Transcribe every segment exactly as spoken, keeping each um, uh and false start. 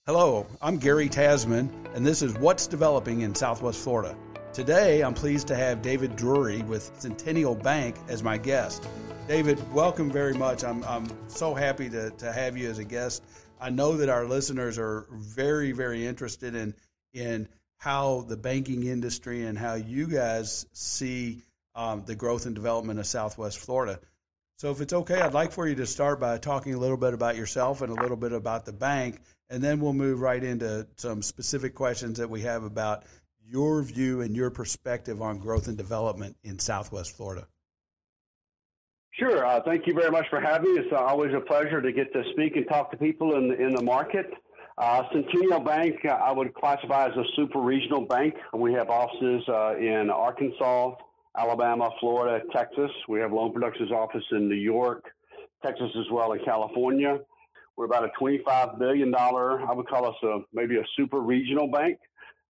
Hello, I'm Gary Tasman, and this is What's Developing in Southwest Florida. Today, I'm pleased to have David Drury with Centennial Bank as my guest. David, welcome very much. I'm I'm so happy to, to have you as a guest. I know that our listeners are very, very interested in in how the banking industry and how you guys see um, the growth and development of Southwest Florida. So if it's okay, I'd like for you to start by talking a little bit about yourself and a little bit about the bank, and then we'll move right into some specific questions that we have about your view and your perspective on growth and development in Southwest Florida. Sure. Uh, thank you very much for having me. It's uh, always a pleasure to get to speak and talk to people in the, in the market. Uh, Centennial Bank, uh, I would classify as a super regional bank. We have offices uh, in Arkansas, Alabama, Florida, Texas. We have loan productions office in New York, Texas as well, and California. We're about a twenty-five billion dollars, I would call us a, maybe a super regional bank.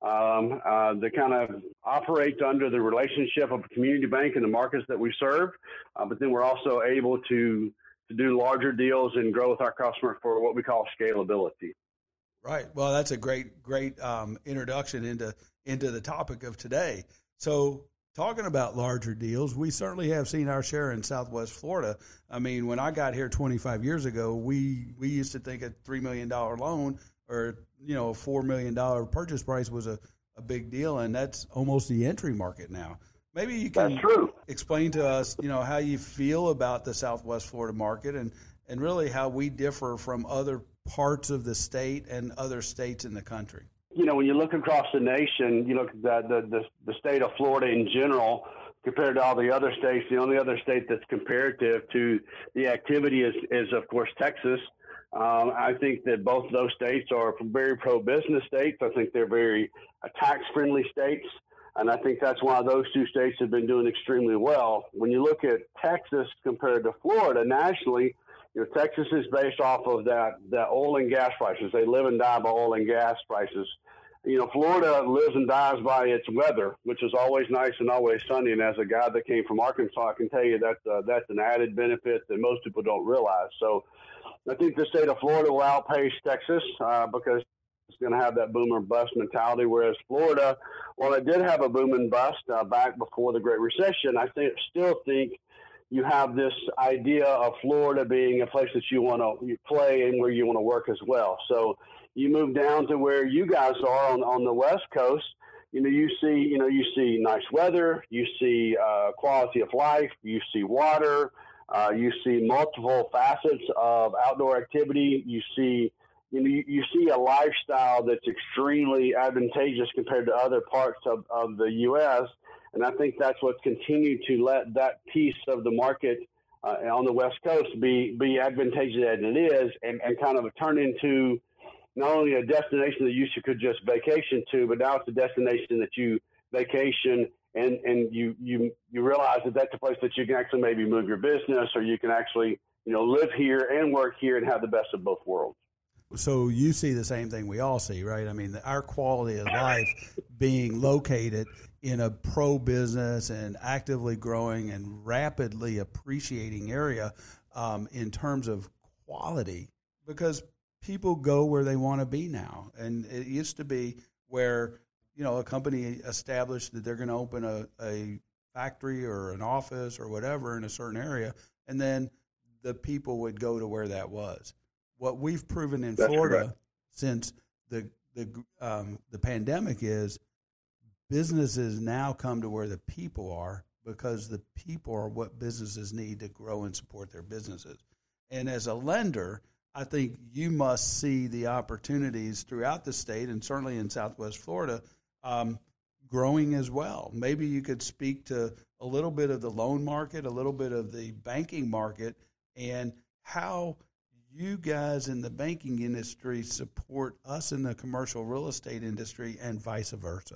Um, uh, that kind of operate under the relationship of a community bank in the markets that we serve. Uh, but then we're also able to, to do larger deals and grow with our customer for what we call scalability. Right. Well, that's a great, great um, introduction into into the topic of today. So talking about larger deals, we certainly have seen our share in Southwest Florida. I mean, when I got here twenty-five years ago, we, we used to think a three million dollars loan or, you know, a four million dollars purchase price was a, a big deal, and that's almost the entry market now. Maybe you can That's true. explain to us, you know, how you feel about the Southwest Florida market and, and really how we differ from other parts of the state and other states in the country. You know, when you look across the nation, you look at the, the, the, the state of Florida in general, compared to all the other states, the only other state that's comparative to the activity is, is of course, Texas. Um, I think that both of those states are very pro-business states. I think they're very uh, tax-friendly states, and I think that's why those two states have been doing extremely well. When you look at Texas compared to Florida nationally, you know, Texas is based off of that, that oil and gas prices. They live and die by oil and gas prices. You know, Florida lives and dies by its weather, which is always nice and always sunny. And as a guy that came from Arkansas, I can tell you that uh, that's an added benefit that most people don't realize. So I think the state of Florida will outpace Texas uh, because it's going to have that boom or bust mentality, whereas Florida, while it did have a boom and bust uh, back before the Great Recession, I think, still think you have this idea of Florida being a place that you want to play and where you want to work as well. So you move down to where you guys are on, on the West Coast, you know, you see, you know, you see nice weather, you see uh, quality of life, you see water, uh, you see multiple facets of outdoor activity. You see, you know, you, you see a lifestyle that's extremely advantageous compared to other parts of, of the U S. And I think that's what's continued to let that piece of the market uh, on the West Coast be, be advantageous as it is and, and kind of turn into not only a destination that you could just vacation to, but now it's a destination that you vacation and, and you, you, you realize that that's a place that you can actually maybe move your business or you can actually, you know, live here and work here and have the best of both worlds. So you see the same thing we all see, right? I mean, our quality of life being located in a pro-business and actively growing and rapidly appreciating area um, in terms of quality, because people go where they want to be now. And it used to be where, you know, a company established that they're going to open a, a factory or an office or whatever in a certain area, and then the people would go to where that was. What we've proven in That's Florida correct. since the the um, the pandemic is businesses now come to where the people are, because the people are what businesses need to grow and support their businesses. And as a lender, I think you must see the opportunities throughout the state and certainly in Southwest Florida um, growing as well. Maybe you could speak to a little bit of the loan market, a little bit of the banking market, and how you guys in the banking industry support us in the commercial real estate industry and vice versa.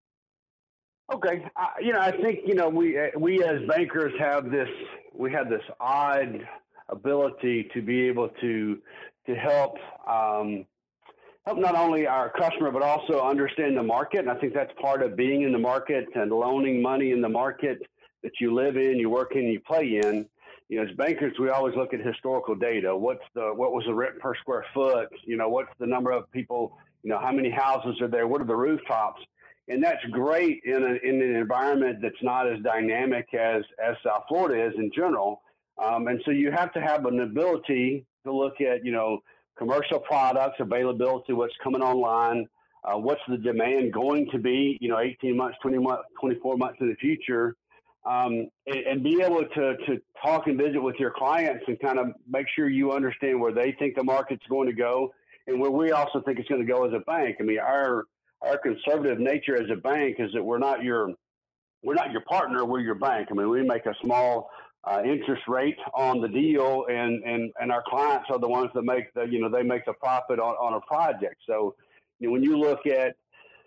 Okay. Uh, you know, I think, you know, we, we as bankers have this, we have this odd ability to be able to, to help, um, help not only our customer, but also understand the market. And I think that's part of being in the market and loaning money in the market that you live in, you work in, you play in. you know, as bankers, we always look at historical data. What's the, what was the rent per square foot? You know, what's the number of people, you know, how many houses are there? What are the rooftops? And that's great in, a, in an environment that's not as dynamic as, as South Florida is in general. Um, and so you have to have an ability to look at, you know, commercial products, availability, what's coming online, uh, what's the demand going to be, you know, eighteen months, twenty months, twenty-four months in the future, um, and, and be able to, to talk and visit with your clients and kind of make sure you understand where they think the market's going to go and where we also think it's going to go as a bank. I mean, our our conservative nature as a bank is that we're not your we're not your partner, we're your bank. I mean, we make a small uh, interest rate on the deal, and, and, and our clients are the ones that make the, you know, they make the profit on, on a project. So, you know, when you look at,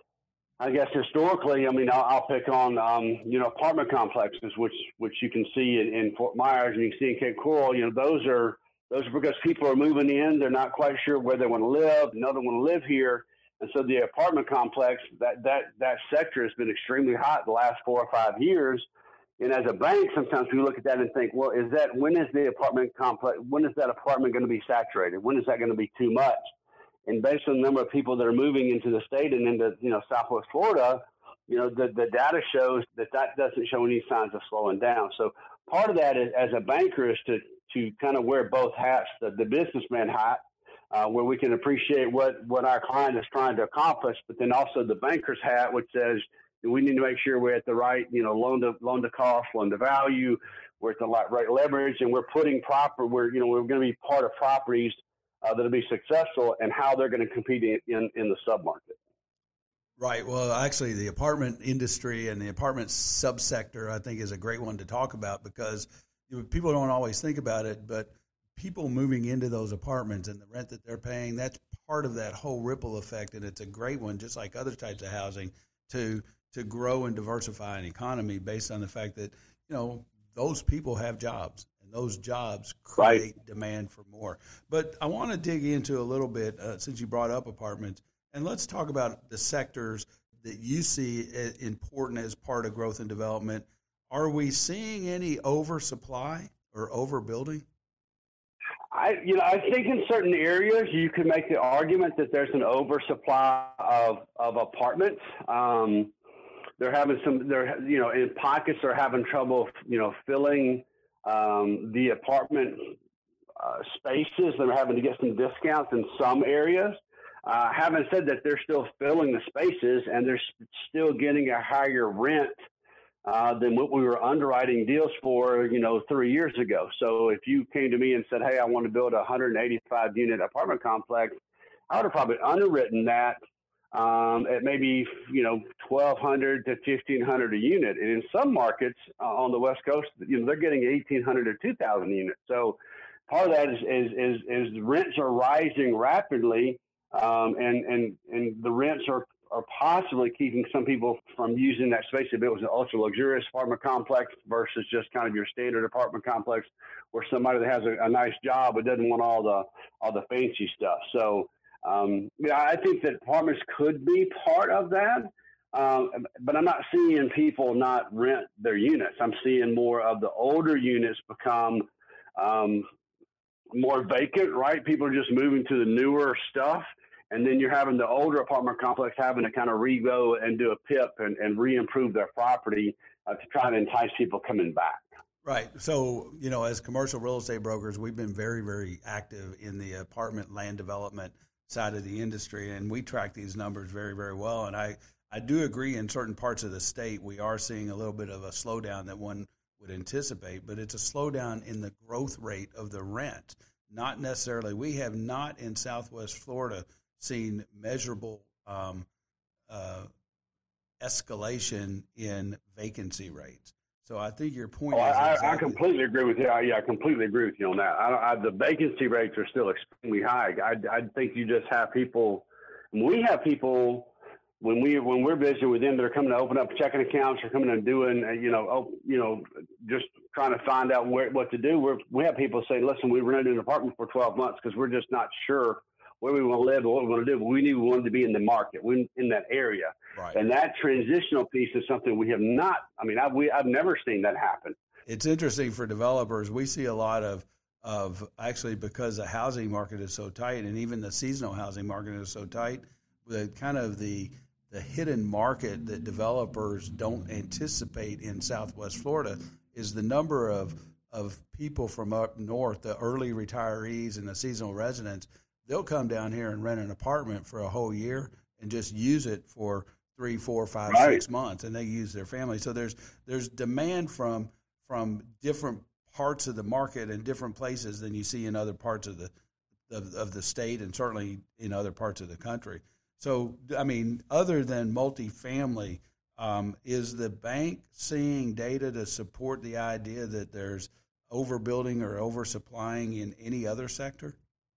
I guess historically, I mean, I'll, I'll pick on, um, you know, apartment complexes, which which you can see in, in Fort Myers and you can see in Cape Coral. You know, those are those are because people are moving in. They're not quite sure where they want to live. None of them want to live here. And so the apartment complex, that, that, that sector has been extremely hot the last four or five years. And as a bank, sometimes we look at that and think, well, is that, when is the apartment complex, when is that apartment going to be saturated? When is that going to be too much? And based on the number of people that are moving into the state and into, you know, Southwest Florida, you know, the, the data shows that that doesn't show any signs of slowing down. So part of that is, as a banker, is to, to kind of wear both hats, the, the businessman hat, Uh, where we can appreciate what, what our client is trying to accomplish, but then also the banker's hat, which says we need to make sure we're at the right, you know, loan to loan to cost, loan to value, we're at the right leverage, and we're putting proper, we're, you know, we're going to be part of properties uh, that'll be successful and how they're going to compete in, in, in the submarket. Right. Well, actually, the apartment industry and the apartment subsector, I think, is a great one to talk about because you know, people don't always think about it, but people moving into those apartments and the rent that they're paying, that's part of that whole ripple effect. And it's a great one, just like other types of housing, to to grow and diversify an economy based on the fact that, you know, those people have jobs and those jobs create right. demand for more. But I want to dig into a little bit, uh, since you brought up apartments, and let's talk about the sectors that you see as important as part of growth and development. Are we seeing any oversupply or overbuilding? I, you know, I think in certain areas you could make the argument that there's an oversupply of, of apartments. Um, they're having some, they're, you know, in pockets they're having trouble, you know, filling um, the apartment uh, spaces. They're having to get some discounts in some areas. Uh, having said that, they're still filling the spaces and they're still getting a higher rent Uh, than what we were underwriting deals for, you know, three years ago. So if you came to me and said, hey, I want to build a one hundred eighty-five unit apartment complex, I would have probably underwritten that um, at maybe, you know, twelve hundred to fifteen hundred a unit. And in some markets uh, on the West Coast, you know, they're getting eighteen hundred to two thousand units. So part of that is, is, is, is rents are rising rapidly um, and, and, and the rents are are possibly keeping some people from using that space if it was an ultra luxurious apartment complex versus just kind of your standard apartment complex where somebody that has a, a nice job but doesn't want all the all the fancy stuff. So um, yeah, I think that apartments could be part of that, um, but I'm not seeing people not rent their units. I'm seeing more of the older units become um, more vacant, right? People are just moving to the newer stuff. And then you're having the older apartment complex having to kind of re-go and do a P I P and, and re-improve their property uh, to try to entice people coming back. Right. So, you know, as commercial real estate brokers, we've been very, very active in the apartment land development side of the industry, and we track these numbers very, very well. And I, I do agree in certain parts of the state we are seeing a little bit of a slowdown that one would anticipate, but it's a slowdown in the growth rate of the rent, not necessarily. We have not in Southwest Florida seen measurable um, uh, escalation in vacancy rates. So I think your point oh, is I, exactly. I completely agree with you. I, yeah, I completely agree with you on that. I, I, the vacancy rates are still extremely high. I, I think you just have people. We have people when we when we're visiting with them, they're coming to open up checking accounts or coming and doing, you know, oh, you know, just trying to find out where, what to do. We're, we have people say, listen, we rented an apartment for twelve months because we're just not sure where we want to live or what we want to do, but we knew we wanted to be in the market, we in that area. Right. And that transitional piece is something we have not, I mean, I've, we, I've never seen that happen. it's interesting for developers. We see a lot of of actually, because the housing market is so tight, and even the seasonal housing market is so tight, the kind of the the hidden market that developers don't anticipate in Southwest Florida is the number of of people from up north, the early retirees and the seasonal residents. They'll come down here and rent an apartment for a whole year and just use it for three, four, five, right. six months, and they use their family. So there's there's demand from from different parts of the market in different places than you see in other parts of the of, of the state, and certainly in other parts of the country. So, I mean, other than multifamily, um, is the bank seeing data to support the idea that there's overbuilding or oversupplying in any other sector?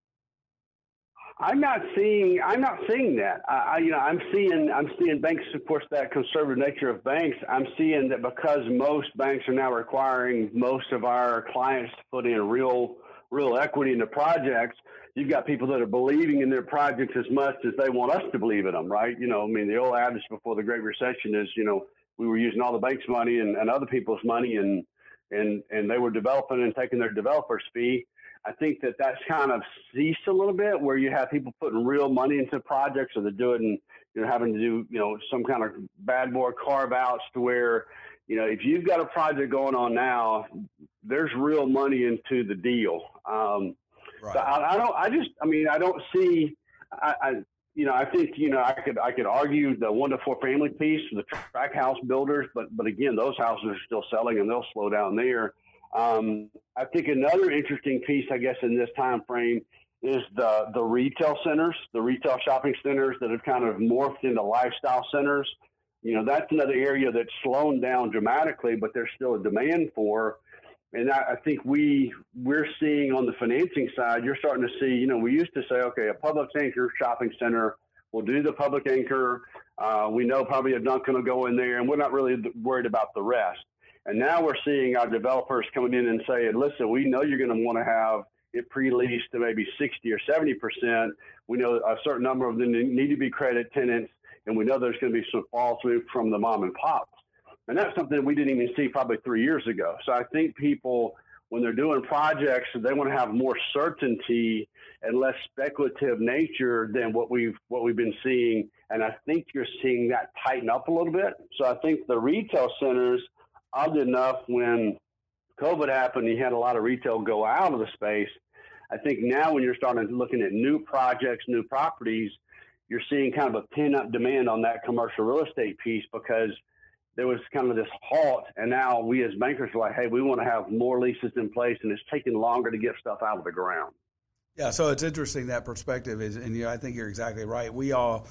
I'm not seeing. I'm not seeing that. I, I, you know, I'm seeing. I'm seeing banks, of course, that conservative nature of banks. I'm seeing that because most banks are now requiring most of our clients to put in real, real equity into projects. You've got people that are believing in their projects as much as they want us to believe in them, right? You know, I mean, the old adage before the Great Recession is, you know, we were using all the bank's money and, and other people's money, and and and they were developing and taking their developer's fee. I think that that's kind of ceased a little bit, where you have people putting real money into projects, or they're doing, you know, having to do, you know, some kind of bad boy carve outs to where, you know, if you've got a project going on now, there's real money into the deal. Um, right. So I, I don't, I just, I mean, I don't see, I, I, you know, I think, you know, I could, I could argue the one to four family piece for the tract house builders, but, but again, those houses are still selling and they'll slow down there. Um, I think another interesting piece, I guess, in this time frame is the, the retail centers, the retail shopping centers that have kind of morphed into lifestyle centers. You know, that's another area that's slowing down dramatically, but there's still a demand for. And I, I think we, we're seeing on the financing side, you're starting to see, you know, we used to say, okay, a Publix anchor shopping center will do the public anchor. Uh, we know probably a Dunkin' will go in there, and we're not really worried about the rest. And now we're seeing our developers coming in and saying, listen, we know you're going to want to have it pre-leased to maybe sixty or seventy percent. We know a certain number of them need to be credit tenants, and we know there's going to be some fall through from the mom and pops. And that's something we didn't even see probably three years ago. So I think people, when they're doing projects, they want to have more certainty and less speculative nature than what we've what we've been seeing. And I think you're seeing that tighten up a little bit. So I think the retail centers, oddly enough, when COVID happened, you had a lot of retail go out of the space. I think now when you're starting looking at new projects, new properties, you're seeing kind of a pin-up demand on that commercial real estate piece, because there was kind of this halt, and now we as bankers are like, hey, we want to have more leases in place, and it's taking longer to get stuff out of the ground. Yeah, so it's interesting, that perspective is, and you know, I think you're exactly right. We all,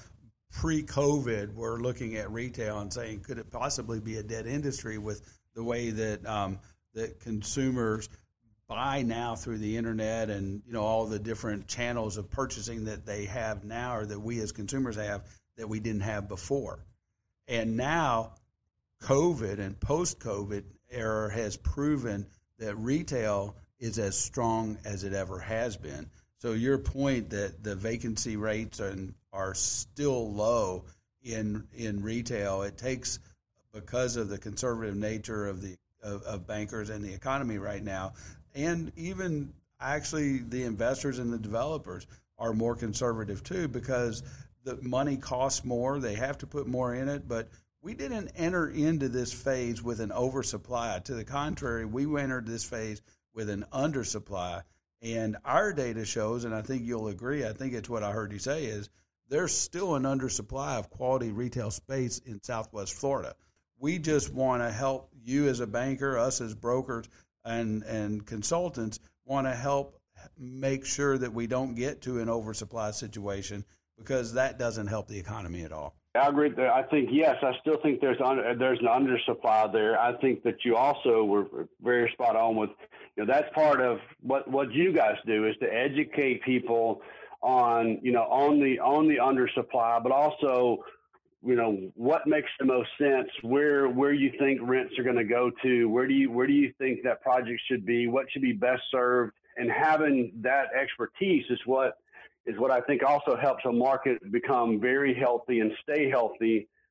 pre-COVID, were looking at retail and saying, could it possibly be a dead industry with the way that um, that consumers buy now through the internet, and you know, all the different channels of purchasing that they have now, or that we as consumers have, that we didn't have before. And now COVID and post-COVID era has proven that retail is as strong as it ever has been. So your point that the vacancy rates are, are still low in in retail, it takes, because of the conservative nature of the of, of bankers and the economy right now, and even actually the investors and the developers are more conservative too, because the money costs more, they have to put more in it. But we didn't enter into this phase with an oversupply. To the contrary, we entered this phase with an undersupply. And our data shows, and I think you'll agree, I think it's what I heard you say, is there's still an undersupply of quality retail space in Southwest Florida. We just want to help you as a banker, us as brokers and, and consultants want to help make sure that we don't get to an oversupply situation, because that doesn't help the economy at all. I agree there. I think, yes, I still think there's un, there's an undersupply there. I think that you also were very spot on with, you know, that's part of what, what you guys do, is to educate people on, you know, on the, on the undersupply, but also, you know, what makes the most sense, where, where you think rents are going to go to, where do you, where do you think that project should be, what should be best served, and having that expertise is what, is what I think also helps a market become very healthy and stay healthy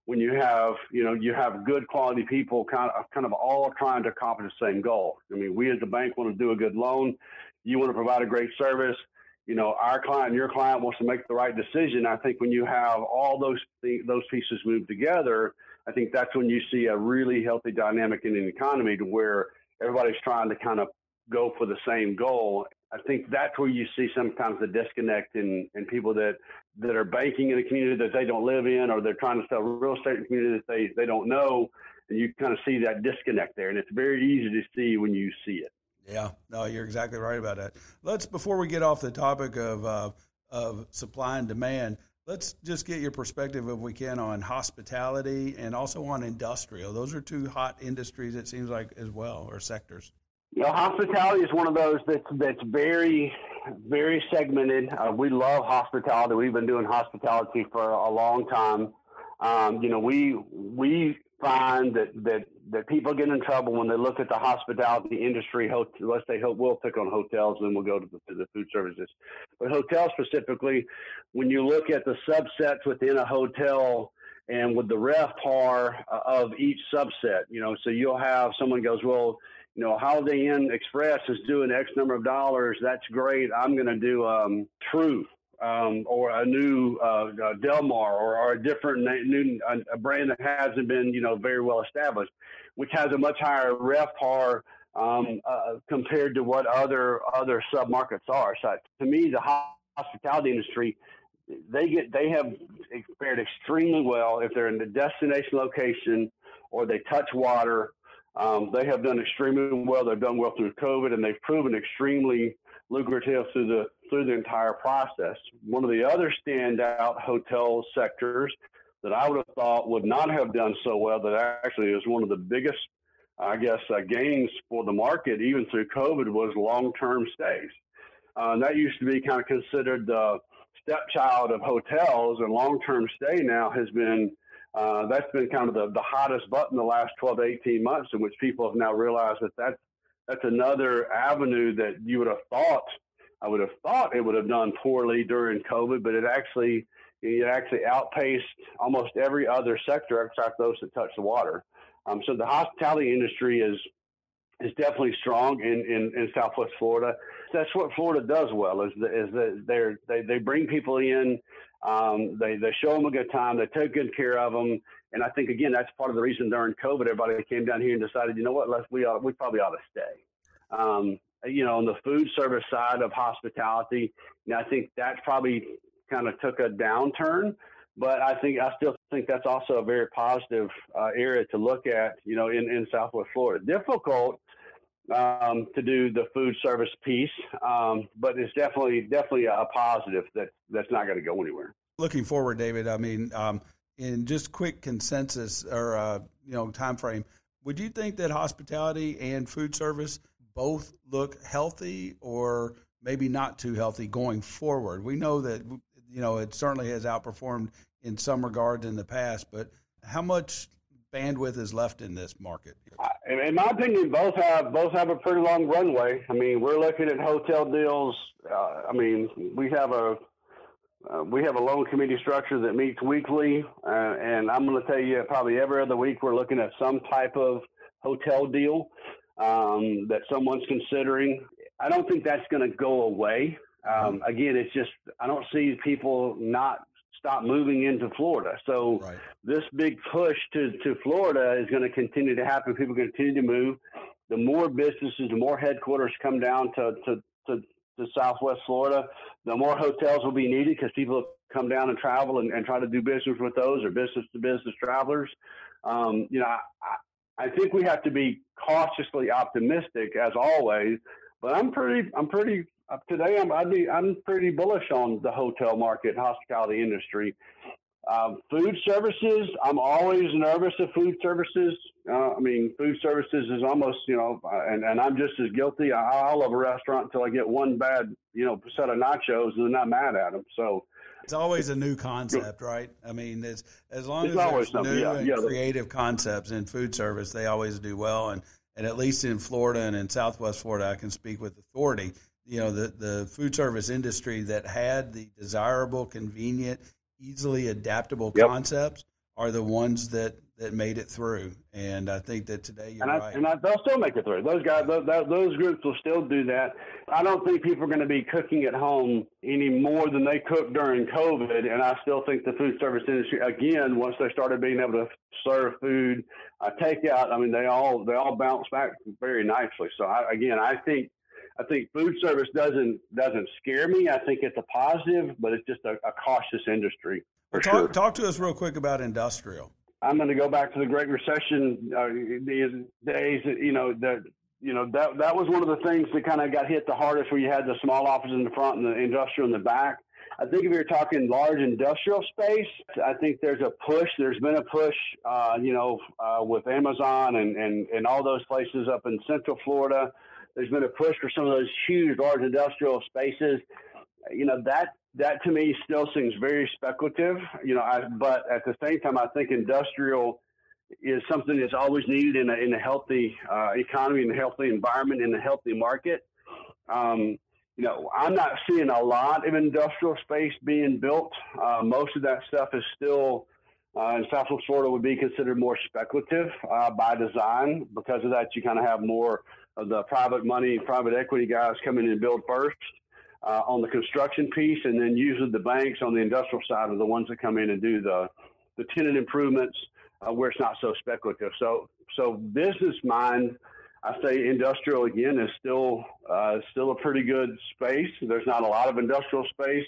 when you have, you know, you have good quality people kind of, kind of all trying to accomplish the same goal. I mean, we as a bank want to do a good loan. You want to provide a great service. You know, our client and your client wants to make the right decision. I think when you have all those th- those pieces move together, I think that's when you see a really healthy dynamic in an economy to where everybody's trying to kind of go for the same goal. I think that's where you see sometimes the disconnect in, in people that, that are banking in a community that they don't live in, or they're trying to sell real estate in a community that they, they don't know. And you kind of see that disconnect there. And it's very easy to see when you see it. Yeah, no, you're exactly right about that. Let's, before we get off the topic of uh, of supply and demand, let's just get your perspective, if we can, on hospitality and also on industrial. Those are two hot industries, it seems like, as well, or sectors. You know, hospitality is one of those that's that's very, very segmented. Uh, we love hospitality. We've been doing hospitality for a long time. Um, you know, we we find that, that that people get in trouble when they look at the hospitality industry. Let's say we'll pick on hotels, and then we'll go to the, to the food services. But hotels specifically, when you look at the subsets within a hotel and with the RevPAR of each subset, you know, so you'll have someone goes, well, you know, Holiday Inn Express is doing X number of dollars. That's great. I'm going to do um, True um, or a new uh, uh, Del Mar or, or a different new a, a brand that hasn't been, you know, very well established, which has a much higher RevPAR um, uh, compared to what other other submarkets are. So to me, the hospitality industry, they get they have fared extremely well if they're in the destination location or they touch water. Um, they have done extremely well. They've done well through COVID, and they've proven extremely lucrative through the through the entire process. One of the other standout hotel sectors that I would have thought would not have done so well, that actually is one of the biggest, I guess, uh, gains for the market, even through COVID, was long-term stays. Uh, and that used to be kind of considered the stepchild of hotels, and long-term stay now has been Uh, that's been kind of the, the hottest button the last twelve to eighteen months, in which people have now realized that that's, that's another avenue that you would have thought, I would have thought it would have done poorly during COVID, but it actually, it actually outpaced almost every other sector except those that touch the water. Um, so the hospitality industry is, is definitely strong in, in, in Southwest Florida. That's what Florida does well, is, the, is that they're, they, they bring people in. Um, they, they show them a good time. They take good care of them. And I think, again, that's part of the reason during COVID, everybody came down here and decided, you know what, let's, we ought, we probably ought to stay. Um, you know, on the food service side of hospitality, you know, I think that probably kind of took a downturn, but I think, I still think that's also a very positive uh, area to look at, you know, in, in Southwest Florida. Difficult um, to do the food service piece, um, but it's definitely definitely a positive that that's not going to go anywhere. Looking forward, David, I mean, um, in just quick consensus or uh, you know time frame, would you think that hospitality and food service both look healthy, or maybe not too healthy going forward? We know that, you know, it certainly has outperformed in some regards in the past, but how much bandwidth is left in this market? In my opinion, both have both have a pretty long runway. I mean, we're looking at hotel deals. Uh, I mean, we have a uh, we have a loan committee structure that meets weekly, uh, and I'm going to tell you, probably every other week we're looking at some type of hotel deal um, that someone's considering. I don't think that's going to go away. Um, again, it's just I don't see people not stop moving into Florida. So right. This big push to, to Florida is going to continue to happen. People continue to move. The more businesses, the more headquarters come down to, to, to, to Southwest Florida, the more hotels will be needed because people come down and travel and, and try to do business with those, or business to business travelers. Um, you know, I, I think we have to be cautiously optimistic as always, but I'm pretty, I'm pretty, Uh, today, I'm I'd be, I'm pretty bullish on the hotel market, hospitality industry. Um, food services, I'm always nervous of food services. Uh, I mean, food services is almost, you know, and, and I'm just as guilty. I, I love a restaurant until I get one bad, you know, set of nachos, and then I'm mad at them. So it's always a new concept, right? I mean, as as long it's as there's new yeah, and yeah, creative concepts in food service, they always do well. And and at least in Florida and in Southwest Florida, I can speak with authority. You know, the, the food service industry that had the desirable, convenient, easily adaptable yep. concepts are the ones that, that made it through. And I think that today you're and I, right. And I, they'll still make it through. Those guys, those, those groups will still do that. I don't think people are going to be cooking at home any more than they cooked during COVID. And I still think the food service industry, again, once they started being able to serve food, uh, takeout, I mean, they all they all bounce back very nicely. So I, again, I think I think food service doesn't doesn't scare me. I think it's a positive, but it's just a, a cautious industry. For well, talk, sure. talk to us real quick about industrial. I'm going to go back to the Great Recession uh, days. You know that you know that that was one of the things that kind of got hit the hardest, where you had the small offices in the front and the industrial in the back. I think if you're talking large industrial space, I think there's a push. There's been a push, uh, you know, uh, with Amazon and, and, and all those places up in Central Florida. There's been a push for some of those huge, large industrial spaces. You know, that that to me still seems very speculative. You know, I, but at the same time, I think industrial is something that's always needed in a in a healthy uh, economy, in a healthy environment, in a healthy market. Um, You know, I'm not seeing a lot of industrial space being built. Uh, most of that stuff is still, uh, in Southwest Florida, would be considered more speculative uh, by design. Because of that, you kind of have more of the private money, private equity guys come in and build first uh, on the construction piece, and then usually the banks on the industrial side are the ones that come in and do the the tenant improvements uh, where it's not so speculative. So, so business mind, I say industrial again is still uh, still a pretty good space. There's not a lot of industrial space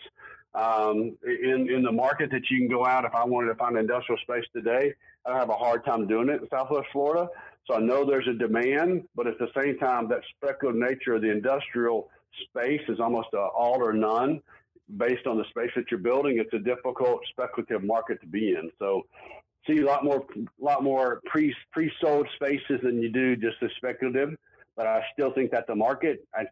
um, in in the market that you can go out. If I wanted to find industrial space today, I have a hard time doing it in Southwest Florida. So I know there's a demand, but at the same time, that speculative nature of the industrial space is almost a all or none based on the space that you're building. It's a difficult speculative market to be in. So see a lot more, lot more pre pre-sold spaces than you do just the speculative. But I still think that the market, I,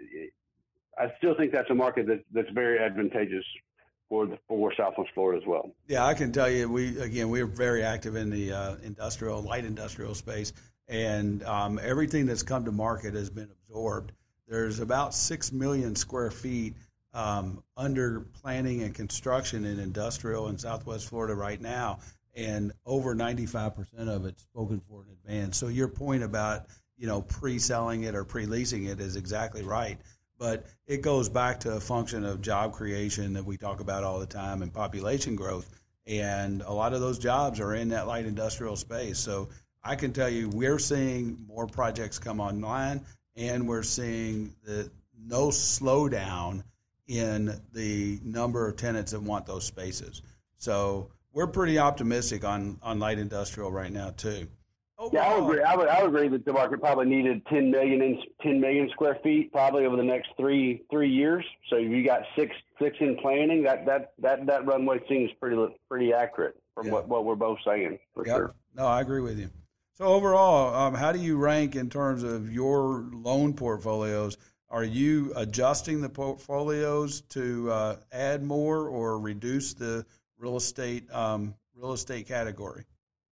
I still think that's a market that, that's very advantageous for the, for Southwest Florida as well. Yeah, I can tell you, we again we're very active in the uh, industrial, light industrial space, and um, everything that's come to market has been absorbed. There's about six million square feet um, under planning and construction in industrial in Southwest Florida right now. And over ninety-five percent of it's spoken for in advance. So your point about, you know, pre-selling it or pre-leasing it is exactly right. But it goes back to a function of job creation that we talk about all the time and population growth. And a lot of those jobs are in that light industrial space. So I can tell you we're seeing more projects come online, and we're seeing the no slowdown in the number of tenants that want those spaces. So we're pretty optimistic on, on light industrial right now too. Overall, yeah, I would agree. I would, I would agree that the market probably needed ten million in, ten million square feet probably over the next three three years. So if you got six six in planning, that that that, that runway seems pretty pretty accurate from yeah. what, what we're both saying for yep. sure. No, I agree with you. So overall, um, how do you rank in terms of your loan portfolios? Are you adjusting the portfolios to uh, add more or reduce the real estate um, real estate category?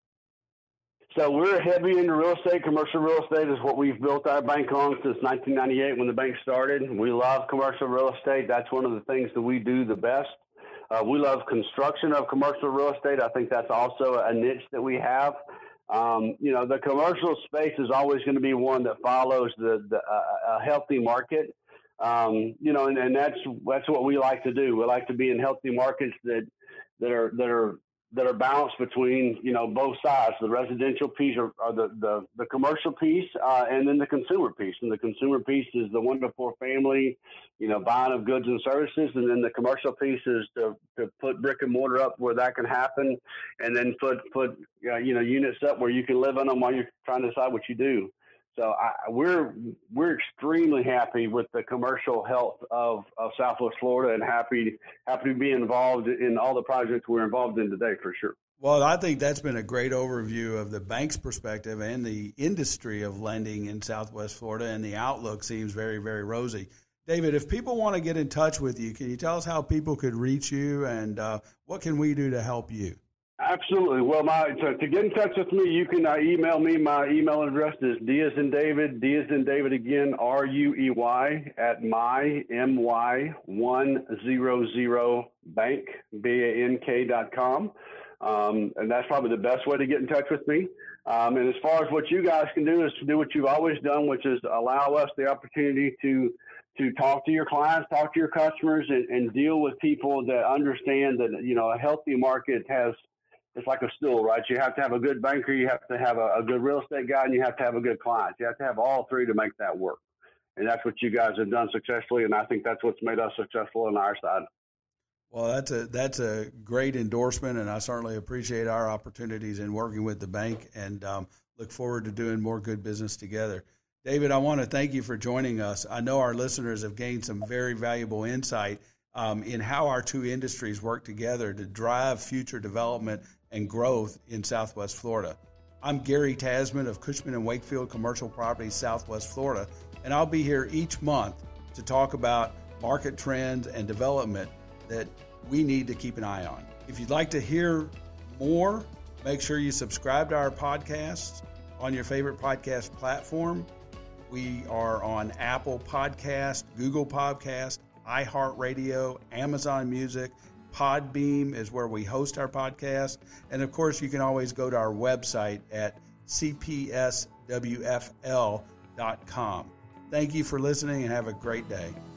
So we're heavy into real estate. Commercial real estate is what we've built our bank on since nineteen ninety-eight when the bank started. We love commercial real estate. That's one of the things that we do the best. Uh, we love construction of commercial real estate. I think that's also a niche that we have. Um, you know, the commercial space is always going to be one that follows the, the uh, a healthy market. Um, you know, and, and that's that's what we like to do. We like to be in healthy markets that that are that are that are balanced between, you know, both sides, the residential piece or, or the, the, the commercial piece, uh, and then the consumer piece. And the consumer piece is the one to four family, you know, buying of goods and services. And then the commercial piece is to, to put brick and mortar up where that can happen. And then put, put, uh, you know, units up where you can live in them while you're trying to decide what you do. So I, we're we're extremely happy with the commercial health of, of Southwest Florida, and happy happy to be involved in all the projects we're involved in today for sure. Well, I think that's been a great overview of the bank's perspective and the industry of lending in Southwest Florida, and the outlook seems very, very rosy. David, if people want to get in touch with you, can you tell us how people could reach you, and uh, what can we do to help you? Absolutely. Well, my to, to get in touch with me, you can uh, email me. My email address is D as in David, D as in David again, R U E Y at my, M Y one hundred bank, B A N K dot com. Um, and that's probably the best way to get in touch with me. Um, and as far as what you guys can do is to do what you've always done, which is allow us the opportunity to to talk to your clients, talk to your customers, and, and deal with people that understand that, you know, a healthy market has, it's like a stool, right? You have to have a good banker, you have to have a, a good real estate guy, and you have to have a good client. You have to have all three to make that work. And that's what you guys have done successfully, and I think that's what's made us successful on our side. Well, that's a that's a great endorsement, and I certainly appreciate our opportunities in working with the bank, and um, look forward to doing more good business together. David, I want to thank you for joining us. I know our listeners have gained some very valuable insight um, in how our two industries work together to drive future development and growth in Southwest Florida. I'm Gary Tasman of Cushman and Wakefield Commercial Properties, Southwest Florida, and I'll be here each month to talk about market trends and development that we need to keep an eye on. If you'd like to hear more, make sure you subscribe to our podcasts on your favorite podcast platform. We are on Apple Podcast, Google Podcast, iHeartRadio, Amazon Music. Podbeam is where we host our podcast. And of course, you can always go to our website at c p s w f l dot com. Thank you for listening and have a great day.